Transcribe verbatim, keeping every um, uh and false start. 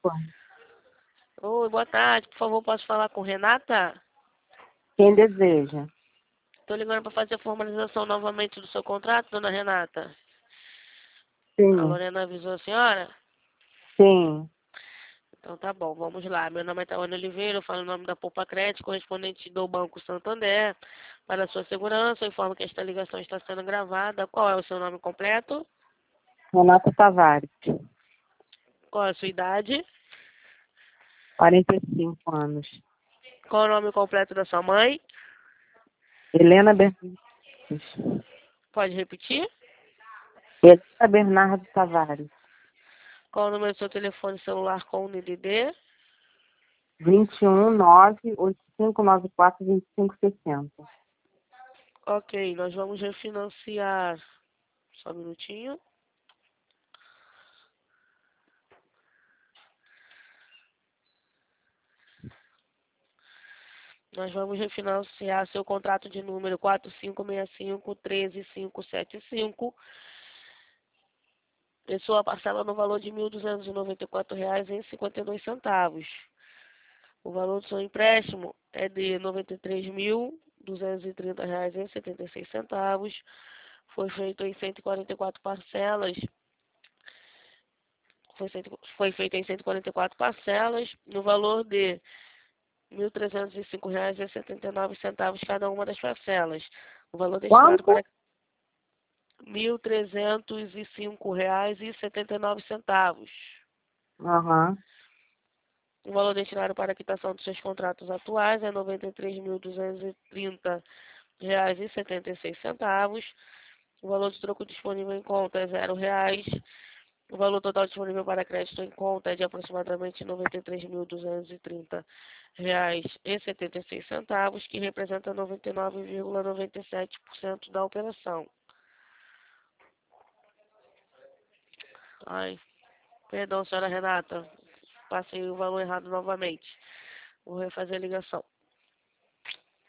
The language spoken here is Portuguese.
telefone. Oi, boa tarde. Por favor, posso falar com Renata? Quem deseja? Estou ligando para fazer a formalização novamente do seu contrato, dona Renata. A Sim, Lorena avisou a senhora? sim. Então tá bom, vamos lá. Meu nome é Tawana Oliveira, eu falo o nome da Poupa Crédito, correspondente do Banco Santander. Para a sua segurança, eu informo que esta ligação está sendo gravada. Qual é o seu nome completo? Renata Tavares, Qual é a sua idade? quarenta e cinco anos. Qual é o nome completo da sua mãe? Helena Bernardo. Pode repetir? Helena Bernardo Tavares, Qual é o número do seu telefone celular com o N D D? vinte e um, nove, oito cinco nove quatro, vinte e cinco sessenta. Ok, nós vamos refinanciar. Só um minutinho. Nós vamos refinanciar seu contrato de número quatro cinco seis cinco, um três cinco sete cinco. E sua parcela no valor de mil duzentos e noventa e quatro reais e cinquenta e dois centavos. O valor do seu empréstimo é de noventa e três mil duzentos e trinta reais e setenta e seis centavos. Foi feito em cento e quarenta e quatro parcelas. Foi, cento, foi feito em cento e quarenta e quatro parcelas, no valor de mil trezentos e cinco reais e setenta e nove centavos cada uma das parcelas. O valor destinado Quanto? para mil trezentos e cinco reais e setenta e nove centavos. Aham. O valor destinado para a quitação dos seus contratos atuais é noventa e três mil duzentos e trinta reais e setenta e seis centavos. O valor de troco disponível em conta é zero reais. O valor total disponível para crédito em conta é de aproximadamente noventa e três mil duzentos e trinta reais e setenta e seis centavos, que representa noventa e nove vírgula noventa e sete por cento da operação. Ai, perdão, senhora Renata, passei o valor errado novamente. Vou refazer a ligação.